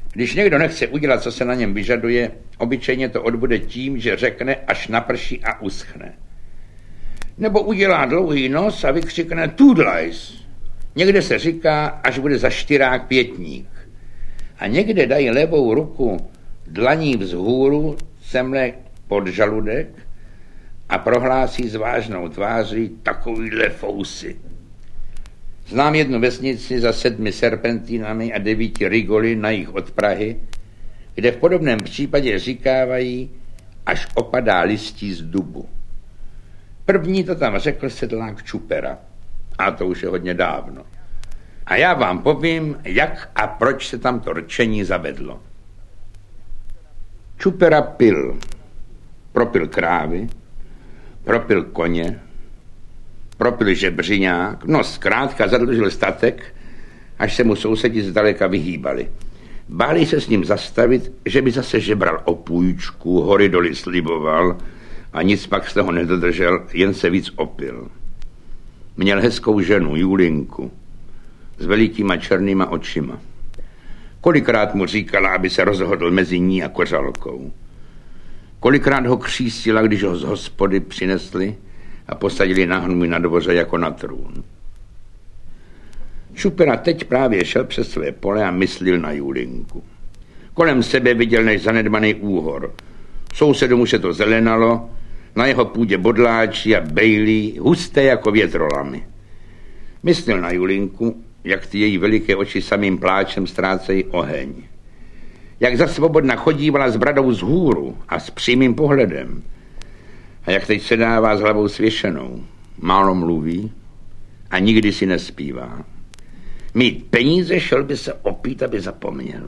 Když někdo nechce udělat, co se na něm vyžaduje, obyčejně to odbude tím, že řekne, až naprší a uschne. Nebo udělá dlouhý nos a vykřikne tudlajs. Někde se říká, až bude za štyrák pětník. A někde dají levou ruku dlaní vzhůru, semle pod žaludek a prohlásí s vážnou tváří takovýhle fousy. Znám jednu vesnici za 7 serpentínami a 9 rigoly na jih od Prahy, kde v podobném případě říkávají, až opadá listí z dubu. První to tam řekl sedlák Čupera. A to už je hodně dávno. A já vám povím, jak a proč se tam to rčení zavedlo. Čupera pil. Propil krávy, propil koně, propil žebřiňák, no zkrátka zadlužil statek, až se mu sousedi zdaleka vyhýbali. Báli se s ním zastavit, že by zase žebral o půjčku, hory doly sliboval a nic pak z toho nedodržel, jen se víc opil. Měl hezkou ženu, Julinku, s velikýma černýma očima. Kolikrát mu říkala, aby se rozhodl mezi ní a kořalkou. Kolikrát ho křísila, když ho z hospody přinesli a posadili na hnůj na dvoře jako na trůn. Čupera teď právě šel přes své pole a myslil na Julinku. Kolem sebe viděl než zanedbaný úhor. Sousedům už se to zelenalo, na jeho půdě bodláči a bejlí, husté jako větrolamy. Myslil na Julinku, jak ty její veliké oči samým pláčem ztrácejí oheň. Jak za svobodna chodívala s bradou vzhůru a s přímým pohledem. A jak teď sedává s hlavou svěšenou. Málo mluví a nikdy si nespívá. Mít peníze, šel by se opít, aby zapomněl.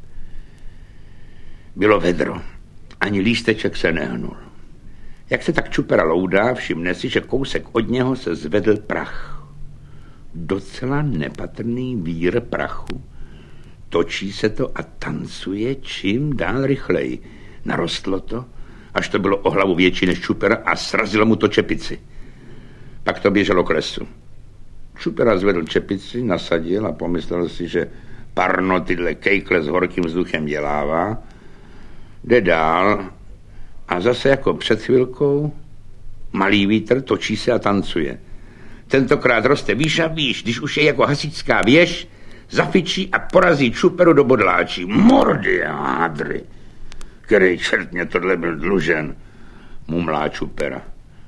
Bylo vedro. Ani lísteček se nehnul. Jak se tak Čupera loudá, všimne si, že kousek od něho se zvedl prach. Docela nepatrný vír prachu. Točí se to a tancuje čím dál rychleji. Narostlo to, až to bylo o hlavu větší než Čupera a srazilo mu to čepici. Pak to běželo k lesu. Čupera zvedl čepici, nasadil a pomyslel si, že parno tyhle kejkle s horkým vzduchem dělává. Jde dál a zase jako před chvilkou malý vítr točí se a tancuje. Tentokrát roste výš a výš, když už je jako hasičská věž, zafičí a porazí Čuperu do bodláčí. Mordy a hádry. Který čert mě tohle byl dlužen, mumlá Čupera.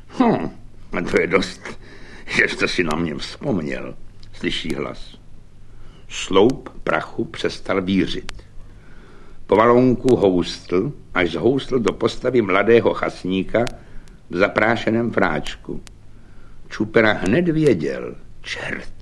A to je dost, že jste si na mě vzpomněl, slyší hlas. Sloup prachu přestal vířit. Po valonku houstl, až zhoustl do postavy mladého chasníka v zaprášeném fráčku. Čupera hned věděl, čert.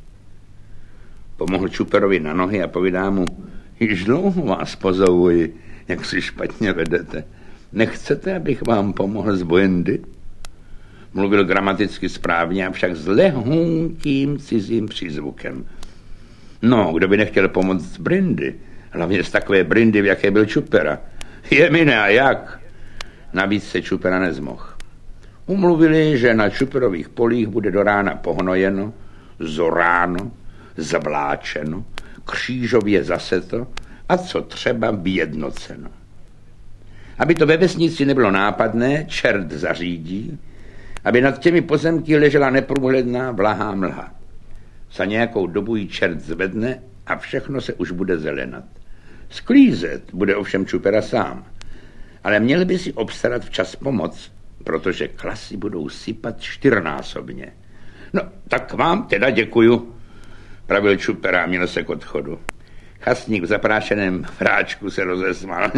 Pomohl Čuperovi na nohy a povídá mu, již dlouho vás pozovuji, jak si špatně vedete. Nechcete, abych vám pomohl z Buendy? Mluvil gramaticky správně, avšak s lehonkým cizím přízvukem. No, kdo by nechtěl pomoct z Brindy? Hlavně z takové Brindy, v jaké byl Čupera. Je mi ne a jak? Navíc se Čupera nezmohl. Umluvili, že na Čuperových polích bude do rána pohnojeno, zoráno, zavláčeno, křížově zaseto a co třeba vyjednoceno. Aby to ve vesnici nebylo nápadné, čert zařídí, aby nad těmi pozemky ležela neprůhledná vlahá mlha. Za nějakou dobu ji čert zvedne a všechno se už bude zelenat. Sklízet bude ovšem Čupera sám, ale měl by si obstarat včas pomoc, protože klasy budou sypat 4násobně. No, tak vám teda děkuju, pravil Čupera a měl se k odchodu. Chasník v zaprášeném fráčku se rozesmál.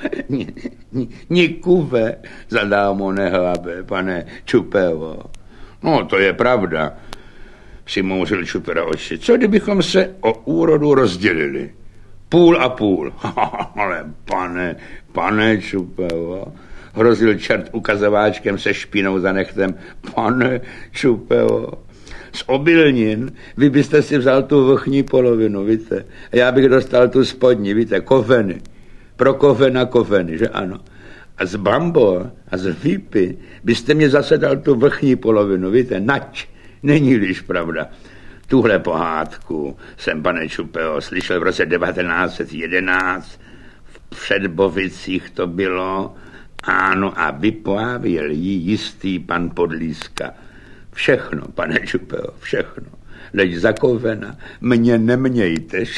Nikuve, zadámo nehlabe, pane Čupevo. No, to je pravda, přimouřil Čupera oči. Co kdybychom se o úrodu rozdělili? Půl a půl. Ale pane Čupevo, hrozil čert ukazováčkem se špínou za nechtem. Pane Čupevo, z obilnin vy byste si vzal tu vrchní polovinu, víte? A já bych dostal tu spodní, víte, kofeny. Pro kofena kofeny, že ano. A z bambor a z lípy byste mě zase dal tu vrchní polovinu, víte? Nať, není-liž pravda. Tuhle pohádku jsem, pane Čupeo, slyšel v roce 1911, v Předbovicích to bylo, ano, a vyprávěl jí jistý pan Podlíska. Všechno, pane Čupeo, všechno. Leď zakovena, mě nemějteš.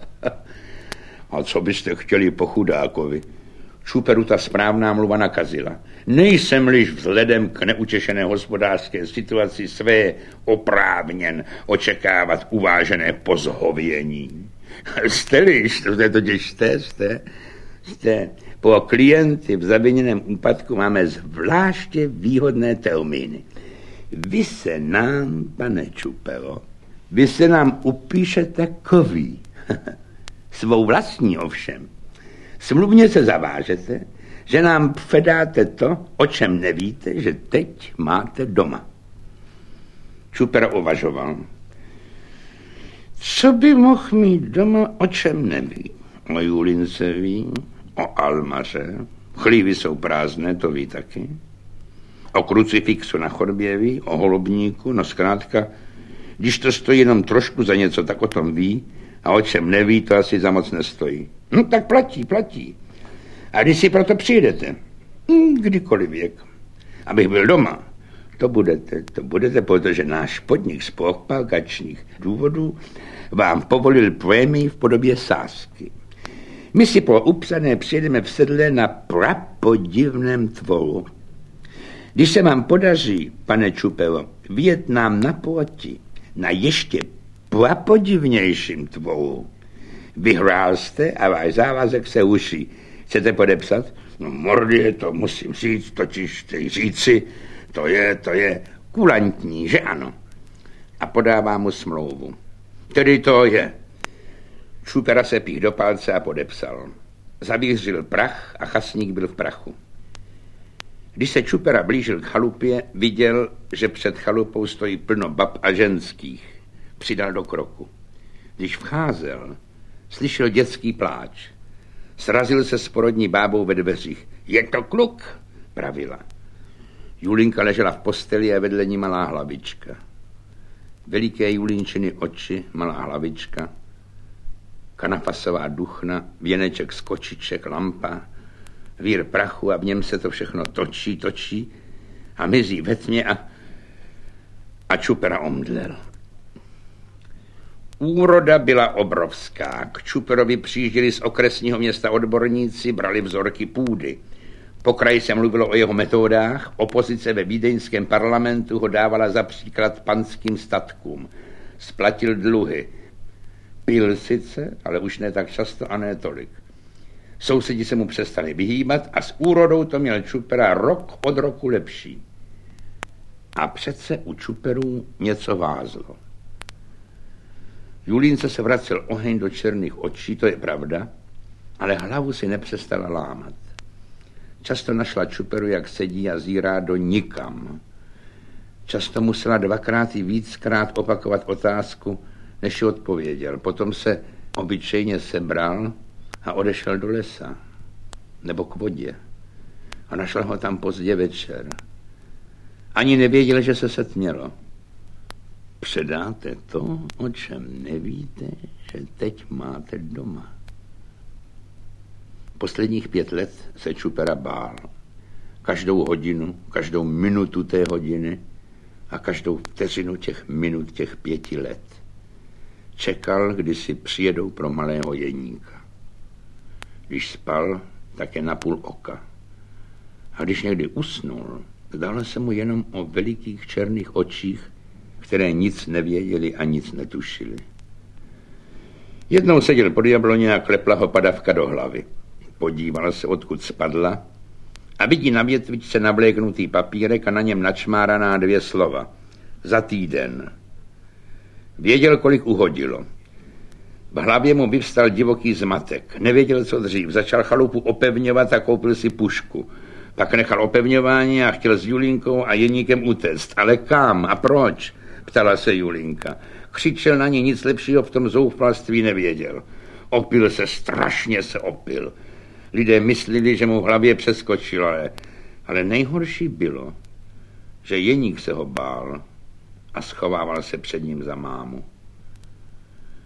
A co byste chtěli po chudákovi? Čuperu ta správná mluva nakazila. Nejsem-liž vzhledem k neutěšené hospodářské situaci své oprávněn očekávat uvážené pozhovění. Jste-liž, jste. Po klienty v zaviněném úpadku máme zvláště výhodné termíny. Vy se nám, pane Čupelo, vy se nám upíšete kový. Svou vlastní ovšem. Smluvně se zavážete, že nám předáte to, o čem nevíte, že teď máte doma. Čuper uvažoval. Co by mohl mít doma, o čem neví? O Julince ví, o almaře, chlívy jsou prázdné, to ví taky. O krucifixu na chodbě ví, o holubníku, no zkrátka, když to stojí jenom trošku za něco, tak o tom ví, a o čem neví, to asi za moc nestojí. No tak platí. A když si proto přijdete, kdykoliv věk, abych byl doma, to budete, protože náš podnik z propagačních důvodů vám povolil prémii v podobě sázky. My si po upsané přijedeme v sedle na prapodivném tvoru. Když se vám podaří, pane Čupelo, vyjet nám naproti na ještě prapodivnějším tvoru, vyhrál jste a váš závazek se uší. Chcete podepsat? No mordě, to musím říct, totiž říci, to je kulantní, že ano? A podává mu smlouvu. Tedy to je. Čupera se pích do palce a podepsal. Zavířil prach a chasník byl v prachu. Když se Čupera blížil k chalupě, viděl, že před chalupou stojí plno bab a ženských. Přidal do kroku. Když vcházel, slyšel dětský pláč. Srazil se s porodní bábou ve dveřích. Je to kluk, pravila. Julinka ležela v posteli a vedle ní malá hlavička. Veliké Julinčiny oči, malá hlavička, kanafasová duchna, věneček z kočiček, lampa, vír prachu a v něm se to všechno točí a mizí ve tmě a Čupera omdlel. Úroda byla obrovská. K Čuperovi přijížděli z okresního města odborníci, brali vzorky půdy. Po kraji se mluvilo o jeho metodách, opozice ve vídeňském parlamentu ho dávala za příklad panským statkům. Splatil dluhy. Pil sice, ale už ne tak často a ne tolik. Sousedi se mu přestali vyhýbat a s úrodou to měl Čupera rok od roku lepší. A přece u Čuperů něco vázlo. Julínce se vracel oheň do černých očí, to je pravda, ale hlavu si nepřestala lámat. Často našla Čuperu, jak sedí a zírá do nikam. Často musela dvakrát i víckrát opakovat otázku, než ji odpověděl. Potom se obyčejně sebral a odešel do lesa nebo k vodě a našla ho tam pozdě večer. Ani nevěděl, že se setmělo. Předáte to, o čem nevíte, že teď máte doma. Posledních 5 let se Čupera bál. Každou hodinu, každou minutu té hodiny a každou vteřinu těch minut těch 5 let. Čekal, kdy si přijedou pro malého Jeníka. Když spal, tak je na půl oka. A když někdy usnul, zdálo se mu jenom o velikých černých očích, které nic nevěděli a nic netušili. Jednou seděl pod jabloně a klepla ho padavka do hlavy. Podíval se, odkud spadla, a vidí na větvičce navléknutý papírek a na něm načmáraná 2 slova. Za týden. Věděl, kolik uhodilo. V hlavě mu vyvstal divoký zmatek. Nevěděl, co dřív. Začal chalupu opevňovat a koupil si pušku. Pak nechal opevňování a chtěl s Julinkou a Jeníkem utéct. Ale kam a proč? Ptala se Julinka. Křičel na ní, nic lepšího v tom zoufalství nevěděl. Opil se, strašně se opil. Lidé mysleli, že mu v hlavě přeskočil, ale nejhorší bylo, že Jeník se ho bál a schovával se před ním za mámu.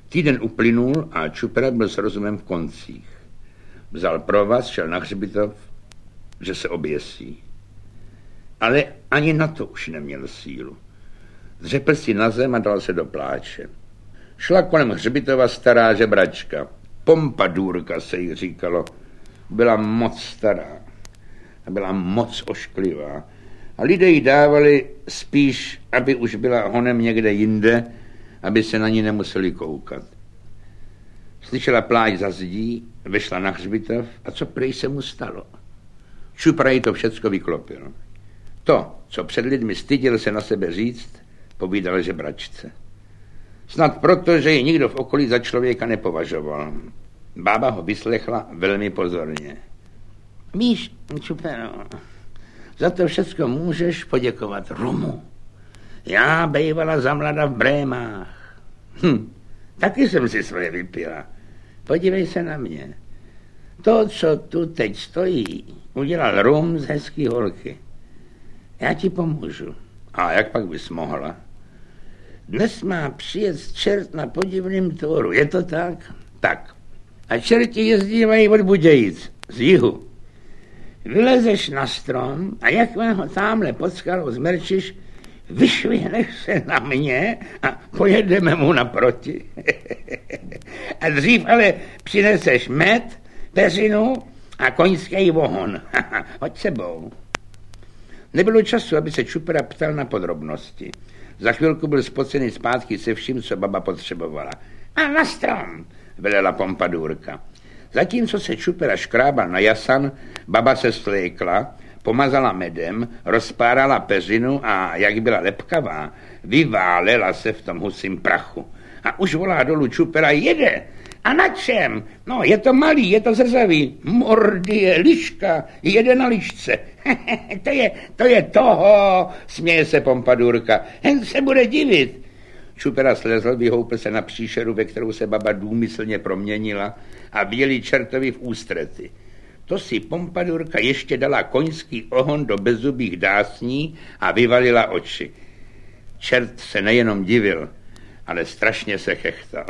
Týden uplynul a Čupera byl s rozumem v koncích. Vzal provaz, šel na hřbitov, že se oběsí. Ale ani na to už neměl sílu. Zřepl si na zem a dal se do pláče. Šla kolem hřbitova stará žebračka. Pompadůrka se jí říkalo. Byla moc stará a byla moc ošklivá. A lidé jí dávali spíš, aby už byla honem někde jinde, aby se na ní nemuseli koukat. Slyšela pláč za zdí, vešla na hřbitov a co prej se mu stalo? Čupra jí to všecko vyklopil. To, co před lidmi styděl se na sebe říct, povídal žebračce. Snad proto, že ji nikdo v okolí za člověka nepovažoval. Bába ho vyslechla velmi pozorně. Víš, Čupero, za to všecko můžeš poděkovat rumu. Já bejvala za mlada v Brémách. Taky jsem si svoje vypila. Podívej se na mě. To, co tu teď stojí, udělal rum z hezký holky. Já ti pomůžu. A jak pak bys mohla? Dnes má přijet čert na podivným tvoru. Je to tak? Tak. A čerti jezdívají od Budějic, z jihu. Vylezeš na strom a jakmile ho támhle pod skalou zmerčíš, vyšvihneš se na mě a pojedeme mu naproti. A dřív ale přineseš med, peřinu a koňský vohon. Hoď sebou. Nebylo času, aby se Čupera ptal na podrobnosti. Za chvilku byl spocený zpátky se vším, co baba potřebovala. A na strom, velela Pompadůrka. Zatímco se Čupera škrábal na jasan, baba se svlékla, pomazala medem, rozpárala peřinu a, jak byla lepkavá, vyválela se v tom husím prachu. A už volá dolů Čupera, jede. A na čem? No, je to malý, je to zrzavý. Mordie, liška, jede na lišce. to je toho, směje se Pompadůrka. Hen se bude divit. Čupera slezl, vyhoupl se na příšeru, ve kterou se baba důmyslně proměnila a vyjeli čertovi v ústrety. To si Pompadůrka ještě dala koňský ohon do bezzubých dásní a vyvalila oči. Čert se nejenom divil, ale strašně se chechtal.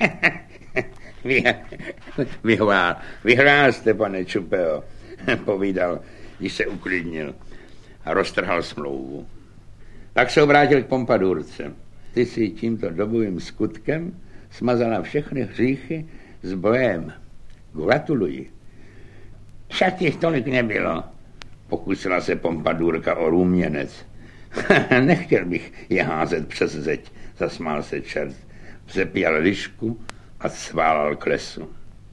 Vyhrál jste, pane Čupeo, povídal, když se uklidnil a roztrhal smlouvu. Pak se obrátil k Pompadůrce. Ty si tímto dobovým skutkem smazala všechny hříchy s bojem. Gratuluji. Však těch tolik nebylo, pokusila se Pompadůrka o růměnec. Nechtěl bych je házet přes zeď, zasmál se čert. Vzepěl lišku a sválal k lesu.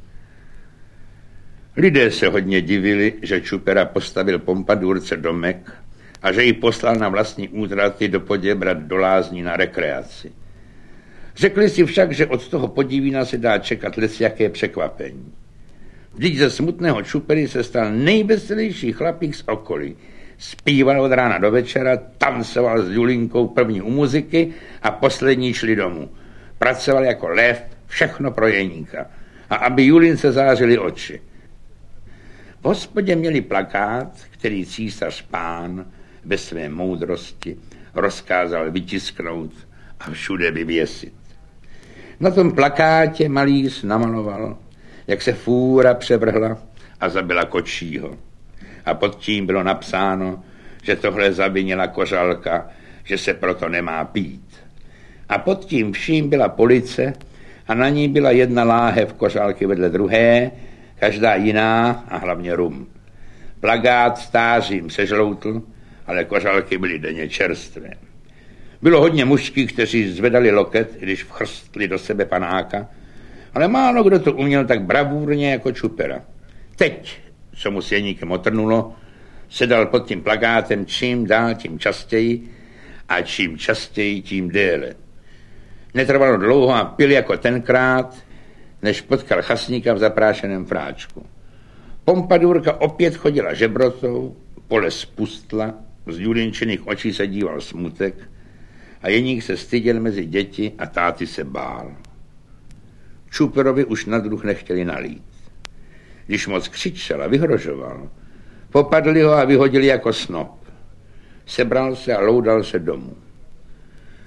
Lidé se hodně divili, že Čupera postavil Pompadůrce domek a že ji poslal na vlastní útraty do Poděbrad do lázní na rekreaci. Řekli si však, že od toho Podivína se dá čekat lecjaké překvapení. Vždyť ze smutného Čupery se stal nejveselější chlapík z okolí. Zpíval od rána do večera, tancoval s Julinkou první u muziky a poslední šli domů. Pracoval jako lev, všechno pro Jeníka. A aby Julince zářily oči. V hospodě měli plakát, který císař pán ve své moudrosti rozkázal vytisknout a všude vyvěsit. Na tom plakátě malíř namaloval, jak se fůra převrhla a zabila kočího. A pod tím bylo napsáno, že tohle zavinila kořalka, že se proto nemá pít. A pod tím vším byla police a na ní byla jedna láhev kořálky vedle druhé, každá jiná a hlavně rum. Plakát stářím se žloutl, ale kořálky byly denně čerstvé. Bylo hodně mužských, kteří zvedali loket, když vchrstli do sebe panáka, ale málo kdo to uměl tak bravurně jako Čupera. Teď, co mu s Jeníkem otrnulo, sedal pod tím plakátem čím dál tím častěji a čím častěji tím déle. Netrvalo dlouho a pil jako tenkrát, než potkal chasníka v zaprášeném fráčku. Pompadůrka opět chodila žebrotou, pole spustla, z Julinčiných očí se díval smutek a Jeník se styděl mezi děti a táty se bál. Čuperovi už na druh nechtěli nalít. Když moc křičel a vyhrožoval, popadli ho a vyhodili jako snop. Sebral se a loudal se domů.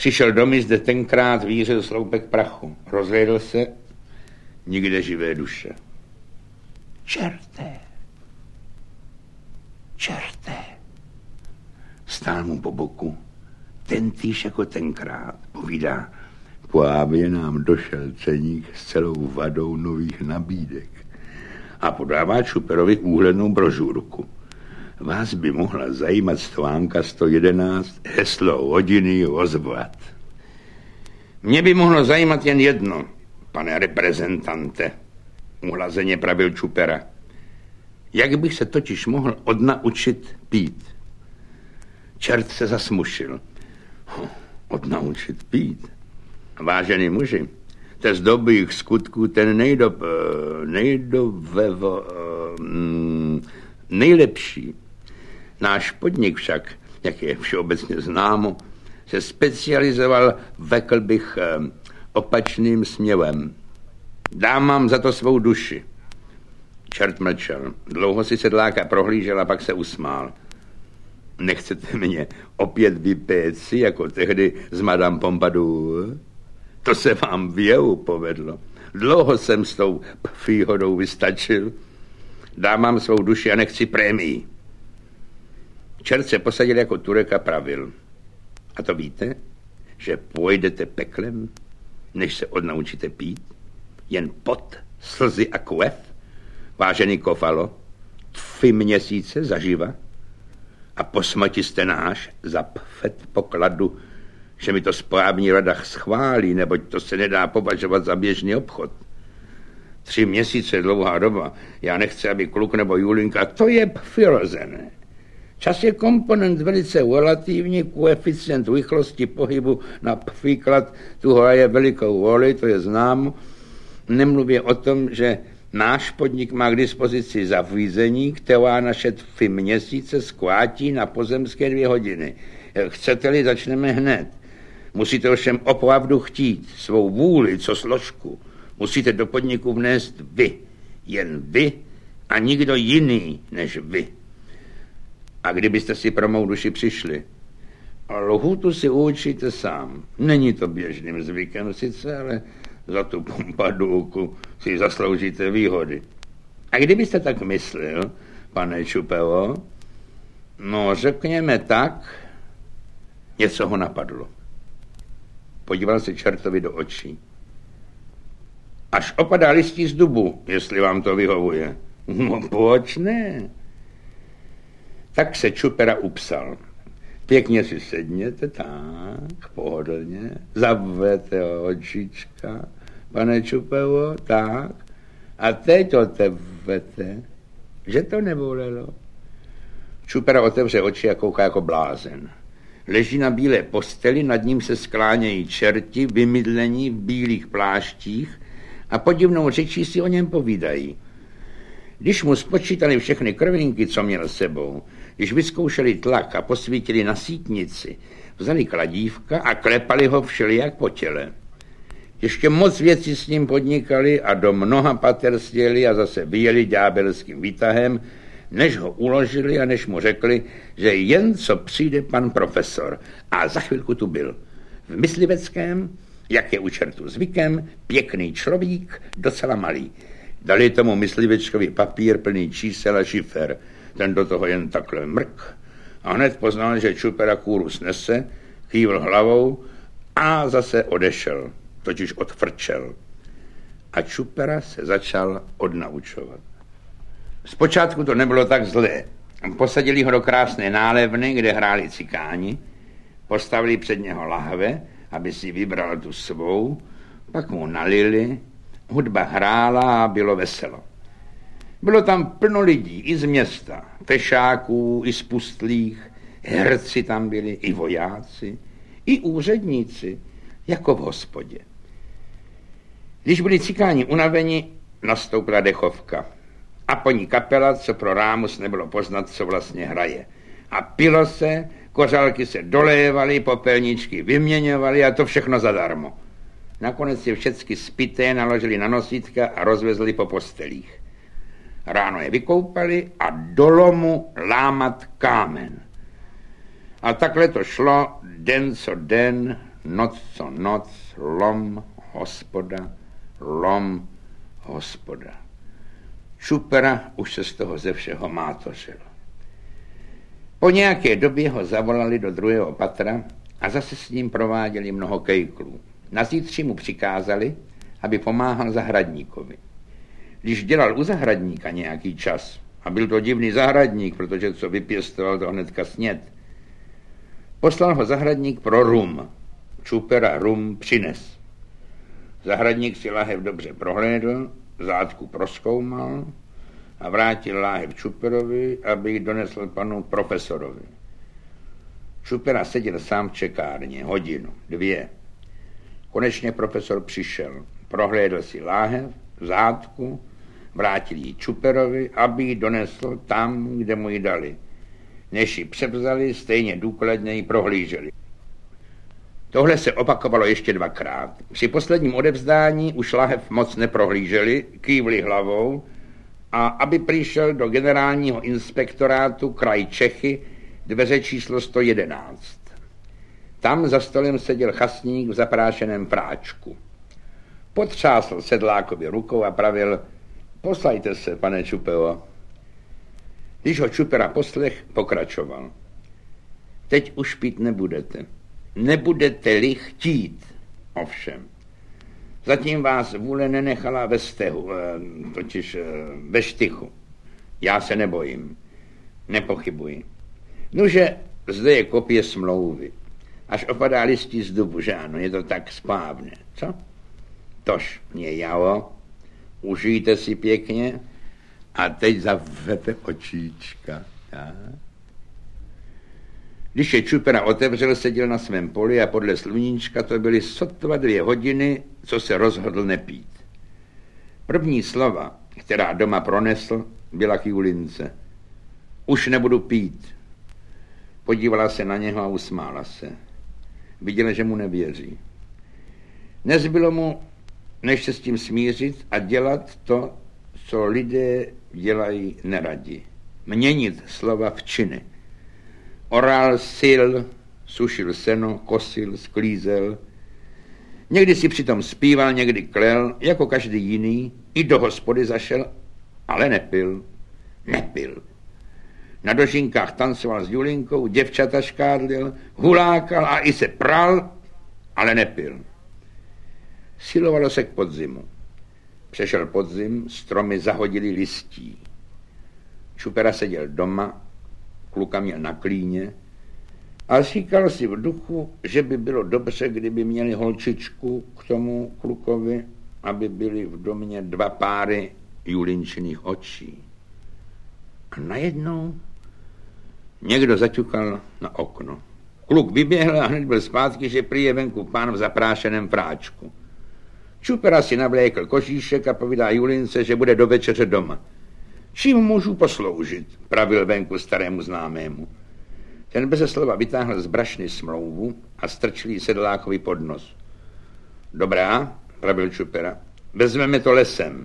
Přišel domů, zde tenkrát vířil sloupek prachu. Rozhlédl se, nikde živé duše. Čerté! Stál mu po boku, tentýž jako tenkrát, povídá, po Ábě nám došel ceník s celou vadou nových nabídek a podává Čuperovi úhlednou brožurku. Vás by mohla zajímat stvánka 111 heslo hodiny ozvat. Mě by mohlo zajímat jen jedno, pane reprezentante, uhlazeně pravil Čupera. Jak bych se totiž mohl odnaučit pít? Čert se zasmušil. Odnaučit pít? Vážený muži, te z dobrých skutků ten nejlepší. Náš podnik však, jak je všeobecně známo, se specializoval, řekl bych, opačným směrem. Dám vám za to svou duši. Čert mlčel. Dlouho si sedláka prohlížel a pak se usmál. Nechcete mě opět vypéci, jako tehdy s Madame Pompadour? To se vám v jehu povedlo. Dlouho jsem s tou příhodou vystačil. Dám vám svou duši a nechci prémii. Čert se posadil jako Turek a pravil. A to víte, že pojedete peklem, než se odnaučíte pít? Jen pot, slzy a krev? Vážený Kofalo, 3 měsíce zaživa a po smrti jste náš za předpokladu, že mi to správní rada schválí, neboť to se nedá považovat za běžný obchod. 3 měsíce je dlouhá doba. Já nechci, aby kluk nebo Julinka, to je přirozené. Čas je komponent velice relativní, koeficient rychlosti pohybu například tu hraje velikou roli, to je známo. Nemluvě o tom, že náš podnik má k dispozici zařízení, která naše 3 měsíce zkrátí na pozemské 2 hodiny. Chcete-li, začneme hned. Musíte ovšem opravdu chtít svou vůli, co složku. Musíte do podniku vnést vy. Jen vy a nikdo jiný než vy. A kdybyste si pro mou duši přišli, lhůtu si určíte sám. Není to běžným zvykem sice, ale za tu Pompadourku si zasloužíte výhody. A kdybyste tak myslel, pane Čupero, no řekněme tak, něco ho napadlo. Podíval se čertovi do očí. Až opadá listí z dubu, jestli vám to vyhovuje. No proč ne? Tak se Čupera upsal. Pěkně si sedněte, tak, pohodlně, zavřete očička, pane Čupero, tak, a teď otevřete, že to nebolelo. Čupera otevře oči a kouká jako blázen. Leží na bílé posteli, nad ním se sklánějí čerti, vymydlení v bílých pláštích a podivnou řečí si o něm povídají. Když mu spočítali všechny krvinky, co měl sebou, když vyzkoušeli tlak a posvítili na sítnici, vzali kladívka a klepali ho všelijak po těle. Ještě moc věcí s ním podnikali a do mnoha pater sjeli a zase vyjeli ďábelským výtahem, než ho uložili a než mu řekli, že jen co přijde pan profesor. A za chvilku tu byl. V mysliveckém, jak je u čertu zvykem, pěkný človík, docela malý. Dali tomu myslivečkovi papír plný čísel a šifer. Ten do toho jen takhle mrk a hned poznal, že Čupera kůru snese, kývl hlavou a zase odešel, totiž odfrčel. A Čupera se začal odnaučovat. Zpočátku to nebylo tak zlé. Posadili ho do krásné nálevny, kde hráli cikáni, postavili před něho lahve, aby si vybral tu svou, pak mu nalili, hudba hrála a bylo veselo. Bylo tam plno lidí, i z města, pešáků, i z pustlých, herci tam byli, i vojáci, i úředníci, jako v hospodě. Když byli cikáni unaveni, nastoupila dechovka. A po ní kapela, co pro rámus nebylo poznat, co vlastně hraje. A pilo se, kořálky se dolévaly, popelničky vyměňovaly a to všechno zadarmo. Nakonec je všecky spité naložili na nosítka a rozvezli po postelích. Ráno je vykoupali a do lomu lámat kámen. A takhle to šlo den co den, noc co noc, lom, hospoda. Čupera už se z toho ze všeho mátořil. Po nějaké době ho zavolali do druhého patra a zase s ním prováděli mnoho kejklů. Na zítří mu přikázali, aby pomáhal zahradníkovi. Když dělal u zahradníka nějaký čas, a byl to divný zahradník, protože co vypěstoval, to hnedka sněd, poslal ho zahradník pro rum. Čupera rum přines. Zahradník si láhev dobře prohlédl, zátku prozkoumal a vrátil láhev Čuperovi, aby ji donesl panu profesorovi. Čupera seděl sám v čekárně, hodinu, 2. Konečně profesor přišel, prohlédl si láhev, zátku, vrátil ji Čuperovi, aby ji donesl tam, kde mu ji dali. Než ji převzali, stejně důkladně ji prohlíželi. Tohle se opakovalo ještě 2krát. Při posledním odevzdání už láhev moc neprohlíželi, kývli hlavou a aby přišel do generálního inspektorátu kraj Čechy, dveře číslo 111. Tam za stolem seděl chasník v zaprášeném práčku. Potřásl sedlákovi rukou a pravil: poslajte se, pane Čupeo. Když ho Čupera poslech, pokračoval: teď už pít nebudete. Nebudete-li chtít, ovšem. Zatím vás vůle nenechala ve stehu, totiž ve štychu. Já se nebojím, nepochybuji. Nože, zde je kopie smlouvy. Až opadá listí z dubu, že ano, je to tak správně, co? Tož mě jalo, užijte si pěkně a teď zavřete očíčka. Tak? Když je Čupera otevřel, seděl na svém poli a podle sluníčka to byly sotva 2 hodiny, co se rozhodl nepít. První slova, která doma pronesl, byla k Julince: už nebudu pít. Podívala se na něho a usmála se. Viděla, že mu nevěří. Nezbylo mu, než se s tím smířit a dělat to, co lidé dělají neradi. Měnit slova v činy. Oral sil, sušil seno, kosil, sklízel. Někdy si přitom zpíval, někdy klel, jako každý jiný, i do hospody zašel, ale nepil. Na dožinkách tancoval s Julinkou, děvčata škádlil, hulákal a i se pral, ale nepil. Silovalo se k podzimu. Přešel podzim, stromy zahodili listí. Čupera seděl doma, kluka měl na klíně a říkal si v duchu, že by bylo dobře, kdyby měli holčičku k tomu klukovi, aby byly v domě 2 páry Julinčiných očí. A najednou někdo zaťukal na okno. Kluk vyběhl a hned byl zpátky, že prý je venku pán v zaprášeném práčku. Čupera si navlékl kožíšek a povídá Julince, že bude do večeře doma. Čím můžu posloužit, pravil venku starému známému. Ten beze slova vytáhl z brašny smlouvu a strčil jí sedlákovi pod nos. Dobrá, pravil Čupera, vezmeme to lesem.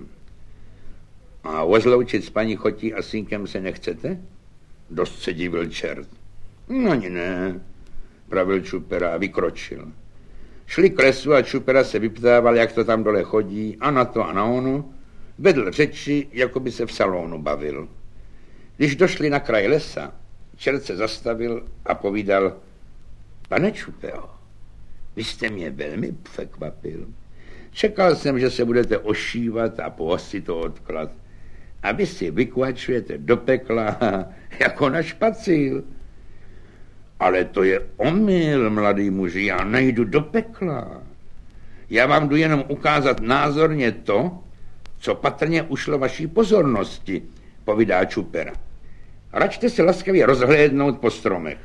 A ozloučit s paní Chotí a synkem se nechcete? Dost se divil čert. No ani ne, pravil Čupera a vykročil. Šli k lesu a Čupera se vyptával, jak to tam dole chodí, a na to a na ono. Vedl řeči, jako by se v salonu bavil. Když došli na kraj lesa, čert se zastavil a povídal: pane Čupeo, vy jste mě velmi překvapil. Čekal jsem, že se budete ošívat a pohostit to odklad. A vy si vykvačujete do pekla jako na špacíl. Ale to je omyl, mladý muži, já nejdu do pekla. Já vám jdu jenom ukázat názorně to, co patrně ušlo vaší pozornosti, povídá Čupera. Račte se laskavě rozhlédnout po stromech.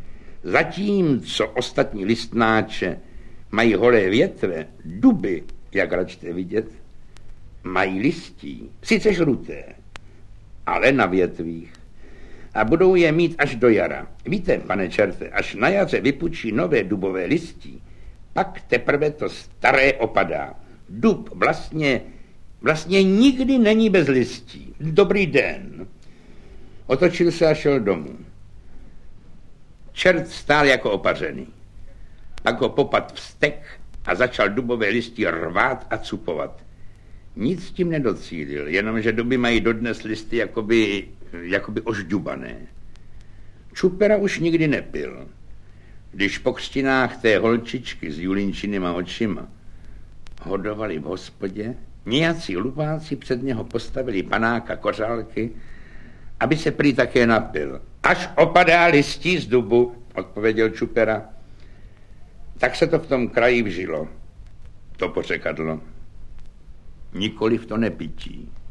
Zatímco ostatní listnáče mají holé větve, duby, jak račte vidět, mají listí, sice žluté, ale na větvích. A budou je mít až do jara. Víte, pane čerte, až na jaře vypučí nové dubové listí, pak teprve to staré opadá. Dub vlastně nikdy není bez listí. Dobrý den. Otočil se a šel domů. Čert stál jako opařený. Pak ho popad vztek a začal dubové listy rvát a cupovat. Nic s tím nedocílil, jenomže duby mají dodnes listy jakoby ožďubané. Čupera už nikdy nepil. Když po křtinách té holčičky s Julinčinýma očima hodovali v hospodě, nějací lupáci před něho postavili panáka kořálky, aby se prý také napil. Až opadá listí z dubu, odpověděl Čupera. Tak se to v tom kraji vžilo, to pořekadlo. Nikoliv to nepití.